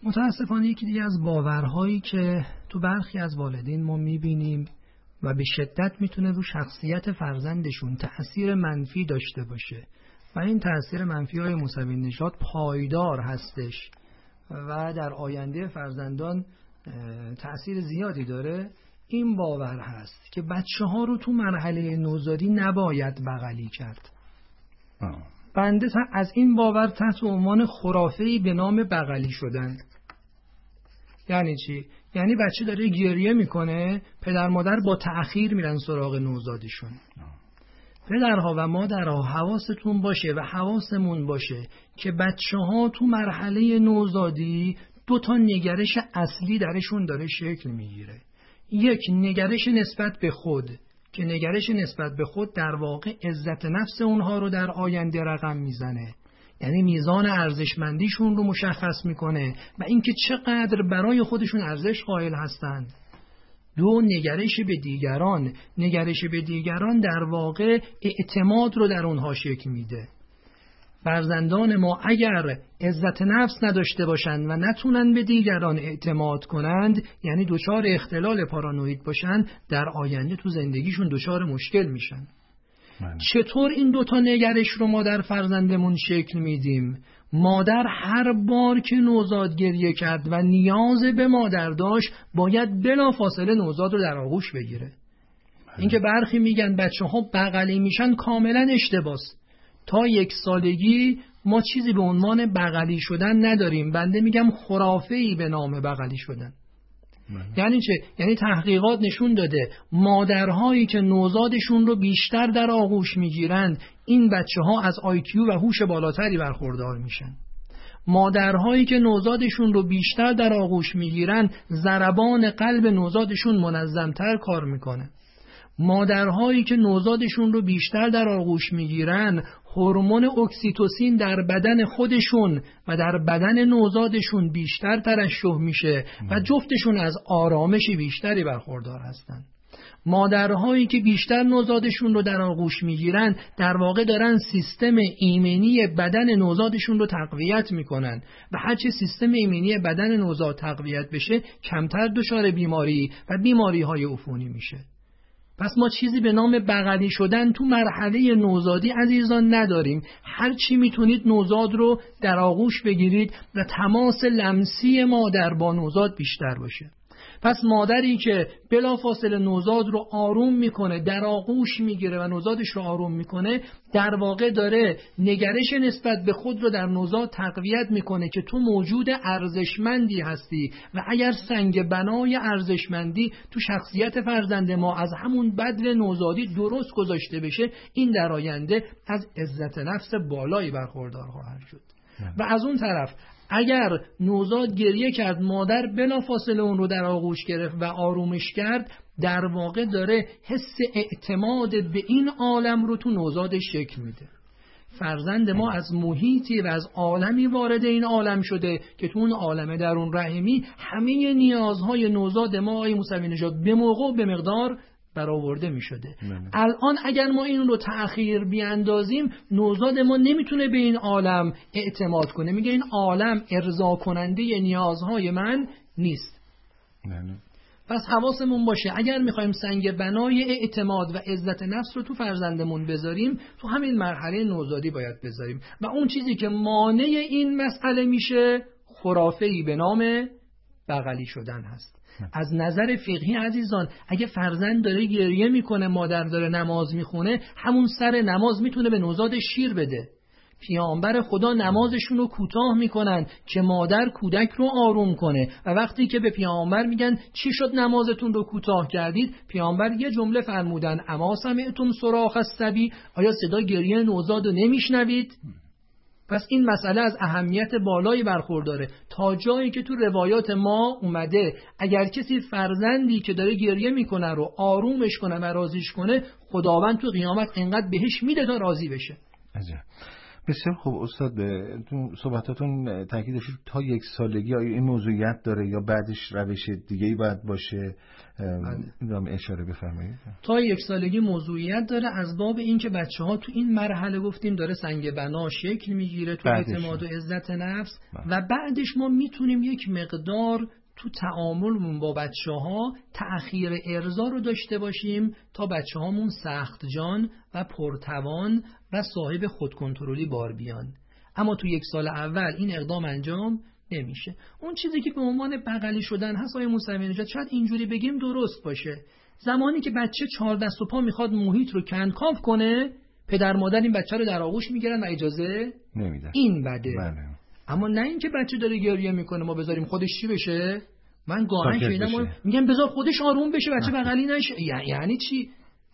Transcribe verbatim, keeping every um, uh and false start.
متاسفانه یکی دیگه از باورهایی که تو برخی از والدین ما میبینیم و به شدت میتونه رو شخصیت فرزندشون تأثیر منفی داشته باشه و این تأثیر منفی های موسوی نژاد پایدار هستش و در آینده فرزندان تأثیر زیادی داره، این باور هست که بچه ها رو تو مرحله نوزادی نباید بغلی کرد. آه. بنده از این باور تحت عنوان خرافه‌ای به نام بغلی شدن. یعنی چی؟ یعنی بچه داره گریه میکنه، پدر مادر با تأخیر میرن سراغ نوزادشون. پدرها و مادرها حواستون باشه و حواسمون باشه که بچه ها تو مرحله نوزادی دو تا نگرش اصلی درشون داره شکل میگیره. یک، نگرش نسبت به خود که نگرش نسبت به خود در واقع عزت نفس اونها رو در آینده رقم میزنه، یعنی میزان ارزشمندیشون رو مشخص میکنه و اینکه چقدر برای خودشون ارزش قائل هستند. دو، نگرش به دیگران. نگرش به دیگران در واقع اعتماد رو در اونها شکل میده. فرزندان ما اگر عزت نفس نداشته باشند و نتونن به دیگران اعتماد کنند، یعنی دچار اختلال پارانوید باشن، در آینده تو زندگیشون دچار مشکل میشن. من. چطور این دوتا نگرش رو ما در فرزندمون شکل میدیم؟ مادر هر بار که نوزاد گریه کرد و نیاز به مادر داشت، باید بلافاصله نوزاد رو در آغوش بگیره. اینکه برخی میگن بچه ها بغلی میشن، کاملا اشتباس. تا یک سالگی ما چیزی به عنوان بغلی شدن نداریم. بنده میگم خرافه‌ای به نام بغلی شدن. من. یعنی چه؟ یعنی تحقیقات نشون داده مادرهایی که نوزادشون رو بیشتر در آغوش میگیرند، این بچه ها از آی کیو و هوش بالاتری برخوردار میشن. مادرهایی که نوزادشون رو بیشتر در آغوش میگیرن، ضربان قلب نوزادشون منظمتر کار میکنه. مادرهایی که نوزادشون رو بیشتر در آغوش میگیرن، هورمون اکسیتوسین در بدن خودشون و در بدن نوزادشون بیشتر ترشح میشه و جفتشون از آرامش بیشتری برخوردار هستن. مادرهایی که بیشتر نوزادشون رو در آغوش میگیرن، در واقع دارن سیستم ایمنی بدن نوزادشون رو تقویت میکنن و هرچه سیستم ایمنی بدن نوزاد تقویت بشه، کمتر دچار بیماری و بیماری های عفونی میشه. پس ما چیزی به نام بغلی شدن تو مرحله نوزادی عزیزان نداریم. هر چی میتونید نوزاد رو در آغوش بگیرید و تماس لمسی مادر با نوزاد بیشتر باشه. پس مادری که بلافاصله نوزاد رو آروم میکنه، در آغوش میگیره و نوزادش رو آروم میکنه، در واقع داره نگرش نسبت به خود رو در نوزاد تقویت میکنه که تو موجود ارزشمندی هستی و اگر سنگ بنای ارزشمندی تو شخصیت فرزند ما از همون بدو نوزادی درست گذاشته بشه، این در آینده از عزت نفس بالایی برخوردار خواهد شد. و از اون طرف اگر نوزاد گریه کرد، مادر بلافاصله اون رو در آغوش گرفت و آرومش کرد، در واقع داره حس اعتماد به این عالم رو تو نوزادش شکل میده. فرزند ما از محیطی و از عالمی وارد این عالم شده که تو اون عالم درون رحمی همه نیازهای نوزاد ما آقای موسوی نژاد به موقع و به مقدار برآورده می شده. الان اگر ما این رو تأخیر بیاندازیم، نوزاد ما نمیتونه به این عالم اعتماد کنه. میگه این عالم ارضا کننده نیازهای من نیست. نه. پس حواسمون باشه اگر میخوایم سنگ بنای اعتماد و عزت نفس رو تو فرزندمون بذاریم، تو همین مرحله نوزادی باید بذاریم. و اون چیزی که مانع این مسئله میشه، خرافه‌ای به نام بغلی شدن هست. از نظر فقهی عزیزان، اگه فرزند داره گریه میکنه، مادر داره نماز میخونه، همون سر نماز میتونه به نوزاد شیر بده. پیامبر خدا نمازشون رو کوتاه میکنن که مادر کودک رو آروم کنه و وقتی که به پیامبر میگن چی شد نمازتون رو کوتاه کردید، پیامبر یه جمله فرمودن: اما سمعتم صراخ الصبی، آیا صدا گریه نوزاد رو نمیشنوید؟ پس این مسئله از اهمیت بالایی برخورداره، تا جایی که تو روایات ما اومده اگر کسی فرزندی که داره گریه میکنه رو آرومش کنه و راضیش کنه، خداوند تو قیامت اینقدر بهش میده تا راضی بشه. عجب. بسیار خوب استاد، به تو صحبتاتون تاکید داشتید تا یک سالگی آیا این موضوعیت داره یا بعدش روش دیگه‌ای باید باشه؟ میدونم اشاره بفرمایید. تا یک سالگی موضوعیت داره از باب اینکه بچه‌ها تو این مرحله گفتیم داره سنگ بنا شکل میگیره تو اعتماد و عزت نفس بعد. و بعدش ما میتونیم یک مقدار تو تعاملمون با بچه‌ها تأخیر ارضا رو داشته باشیم تا بچه‌هامون سخت جان و پرتوان و صاحب خودکنترلی بار بیان. اما تو یک سال اول این اقدام انجام نمیشه. اون چیزی که به عنوان بغلی شدن هست آقای موسوی نژاد شاید اینجوری بگیم درست باشه. زمانی که بچه چهار دست و پا میخواد محیط رو کنکاو کنه، پدر مادر این بچه رو در آغوش میگیرن و اجازه نمیدن. این بده. بله. اما نه اینکه بچه داره گریه میکنه ما بذاریم خودش چی بشه؟ من گاهن شنیدم میگم بذار خودش آروم بشه بچه بغلی نشه. یعنی چی؟